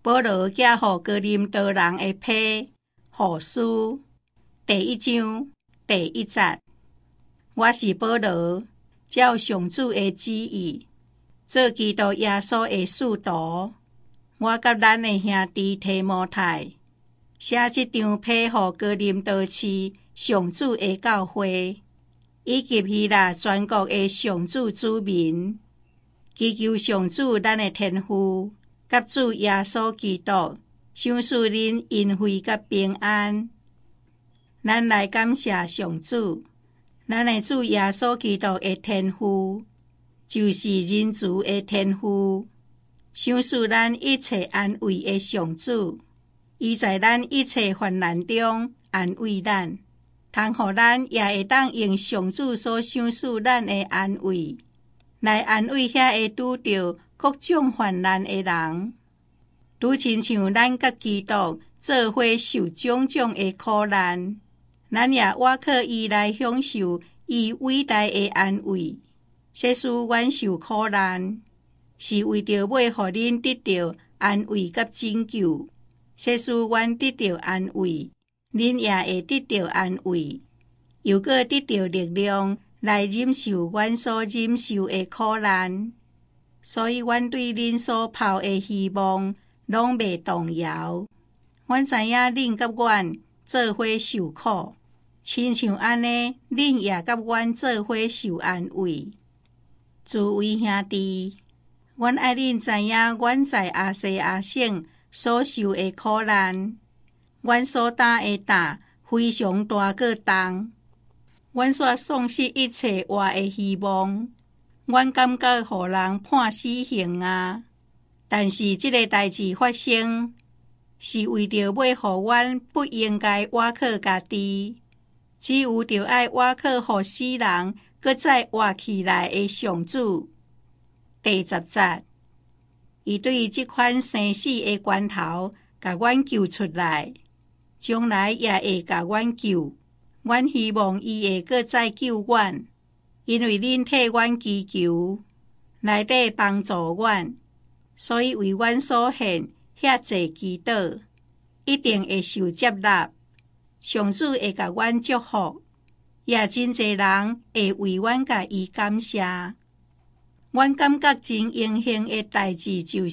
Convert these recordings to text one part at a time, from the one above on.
保罗寄予哥林多人的批后书第1章第1节。我是保罗，照上主的旨意，做基督耶稣的使徒。我甲咱的兄弟提摩太写这张批予哥林多市上主的教会，以及希腊全国的上主子民，祈求上主咱的天父甲主耶稣基督赏赐恁恩惠甲平安。咱来感谢上主，咱的主耶稣基督的天父，就是仁慈的天父，赏赐咱一切安慰的上主。伊在咱一切患难中安慰咱，通互咱也会当用上主所赏赐咱的安慰，来安慰遐会拄着各种患难的人。拄亲像咱甲基督做伙受种种的苦难，咱也倚靠伊来享受伊伟大的安慰。说使阮受苦难，是为着要互恁得到安慰甲拯救。说使阮得到安慰，恁也会得到安慰，又搁得到力量来忍受阮所忍受的苦难。所以阮对恁所抱的希望拢袂动摇。阮知影恁甲阮做伙受苦，亲像安尼，恁也甲阮做伙受安慰。诸位兄弟，阮爱恁知影，阮在亚细亚省所受的苦难，阮所担的担非常大个重，阮煞丧失一切活的希望，阮感觉互人判死刑啊！但是这个代志发生，是为着要互阮不应该倚靠家己，只有着爱倚靠互死人搁再活起来的上主。第10节。伊对这款生死的关头，甲阮救出来，将来也会甲阮救。阮希望伊会搁再救阮，因为恁替阮祈求，内底帮助阮，所以为阮所献遐济祈祷，一定会受接纳。上主会甲阮祝福，也真侪人会为阮甲伊感谢。阮感觉真荣幸的代志就是，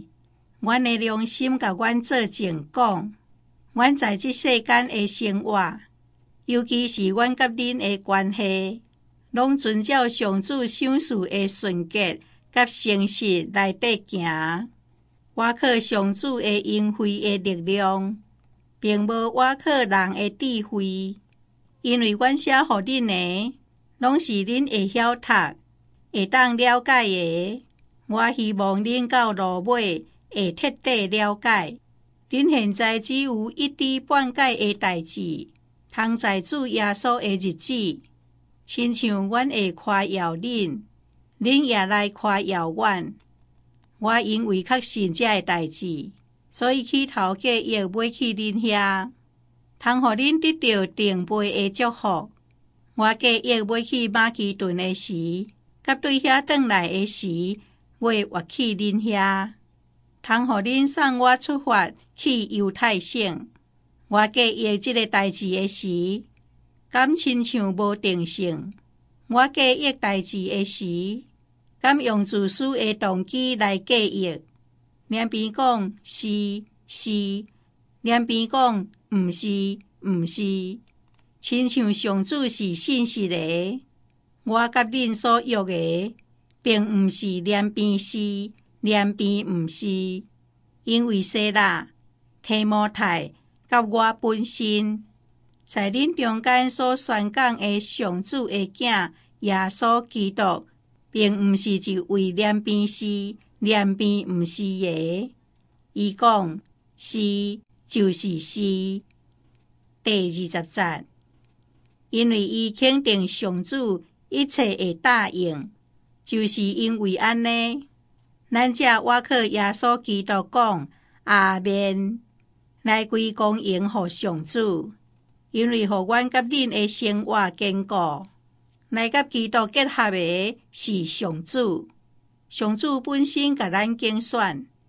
阮的良心甲阮做证讲，阮在这世间的生活，尤其是阮甲恁的关系，拢遵照上主赏赐的纯洁甲诚实内底行，倚靠上主的恩惠的力量，并无倚靠人的智慧，因为阮写予恁的，拢是恁会晓读，会当了解的。我希望恁到落尾会彻底了解。恁现在只有一知半解的代志，通在主耶稣的日子，亲像阮会夸耀恁，恁也来夸耀阮。我因为确信这个代志，所以起头计划要去恁遐，通互恁得到定倍的祝福。我计划要去马其顿的时，甲对遐转来的时，会活去恁遐，通互恁送我出发去犹太省。我计划这个代志的时，敢亲像无定性。我计划代志的时，敢用自私的动机来计划。两边讲是是，两边讲毋是毋是，亲像上主是信实的。我甲恁所约的，并毋是两边是，两边毋是，因为西拉、提摩太甲我本身，在恁中间所宣讲的上主的囝耶稣基督，并毋是一位两边是，两边毋是的。伊讲是就是是。第20节，因为伊肯定上主一切会答应，就是因为安尼，咱才倚靠耶稣基督讲阿们，来归公荣予上主，因为互阮甲恁的生活坚固，来甲基督结合的是上主。上主本身甲咱拣选，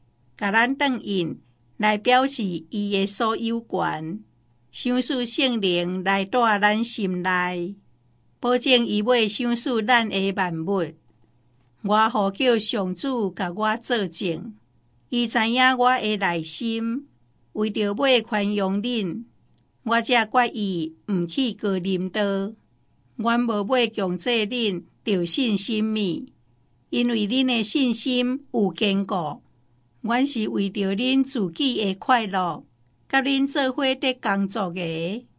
甲咱转印来表示伊的所有权，赏赐圣灵来住咱心内，保证伊要赏赐咱的万物。我呼叫上主甲我作证，伊知影我的内心，为着要宽容恁，我才决意毋去高啉道。阮无要强制恁着信心物，因为恁的信心有坚固。阮是为着恁自己的快乐，甲恁做伙得工作的。